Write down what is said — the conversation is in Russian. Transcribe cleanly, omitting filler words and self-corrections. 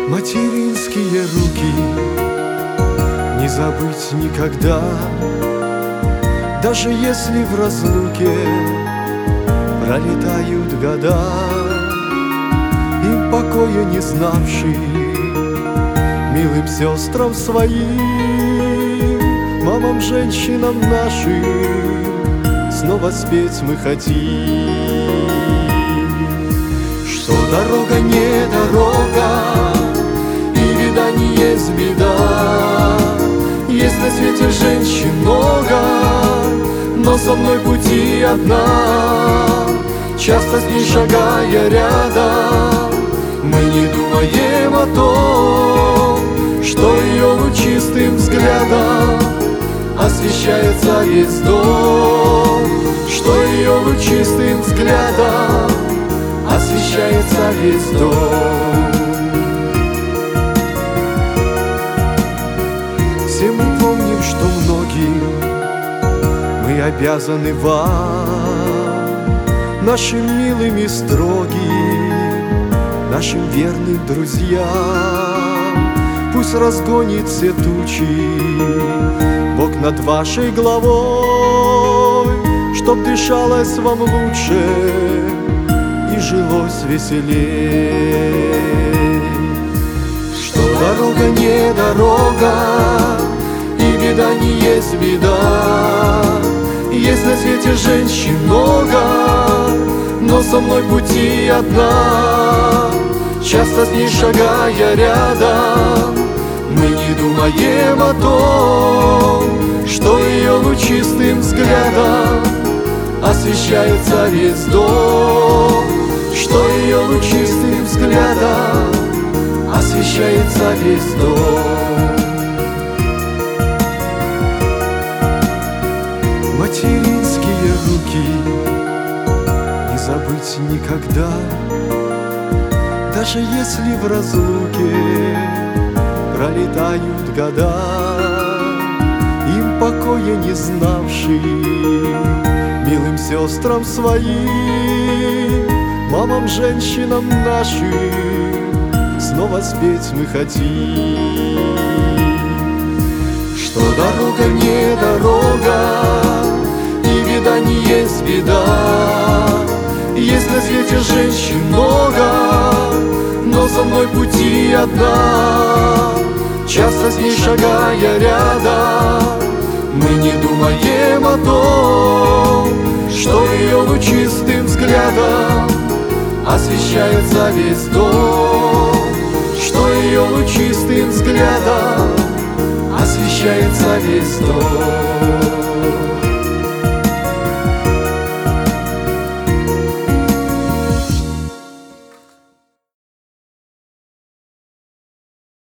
Материнские руки не забыть никогда, даже если в разлуке пролетают года. Им покоя не знавший, милым сестрам своим, мамам, женщинам нашим снова спеть мы хотим, что дорога не дорога, не есть беда. Есть на свете женщин много, но со мной пути одна. Часто с ней шагая рядом, мы не думаем о том, что ее лучистым взглядом освещается весь дом, что ее лучистым взглядом освещается весь дом. Все мы помним, что многим мы обязаны вам, нашим милым и строгим, нашим верным друзьям. Пусть разгонит все тучи Бог над вашей головой, чтоб дышалось вам лучше и жилось веселей. Что дорога не дорога, беда не есть беда. Есть на свете женщин много, но со мной пути одна. Часто с ней шагая рядом, мы не думаем о том, что ее лучистым взглядом освещается весь дом, что ее лучистым взглядом освещается весь дом. Материнские руки не забыть никогда, даже если в разлуке пролетают года. Им покоя не знавший, милым сестрам своим, мамам, женщинам нашим снова спеть мы хотим, что дорога не дорога, беда не есть беда. Есть на свете женщин много, но со мной пути одна. Часто с ней шагая рядом, мы не думаем о том, что ее лучистым взглядом освещается весь дом, что ее лучистым взглядом освещается весь дом.